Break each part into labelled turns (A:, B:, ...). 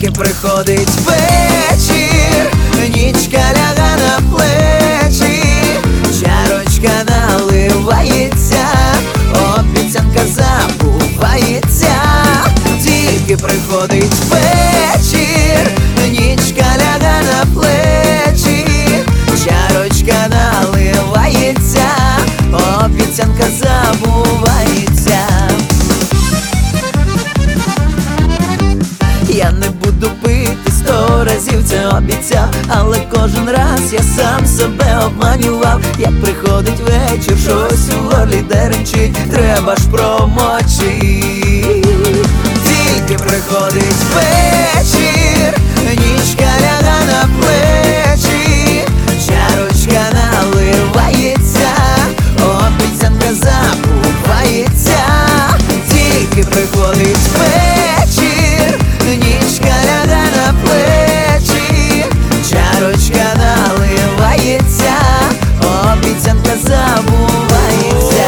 A: Тільки приходить вечір, нічка ляга на плечі, чарочка наливається, обіцянка забувається. Тільки приходить вечір, нічка ляга на плечі, чарочка наливається, обіцянка забувається. Я не буду пити 100 разів, це обіцяв, але кожен раз я сам себе обманював. Як приходить вечір, щось у горлі деренчить, треба ж промочить. Тільки приходить вечір, нічка ляга на плечі, чарочка наливається, обіцянка забувається. Тільки приходить вечір, нічка ляга на плечі, чарочка наливається, обіцянка забувається.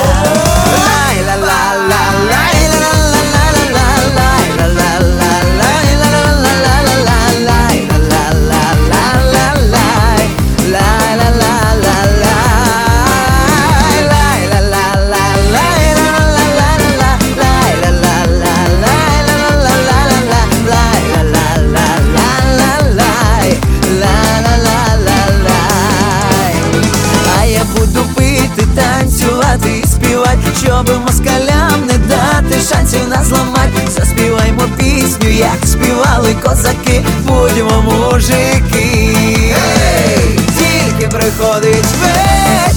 A: Танцювати і співати, щоби москалям не дати шансів нас зламать. Заспіваймо пісню, як співали козаки, будьмо мужики. Тільки приходить вечір,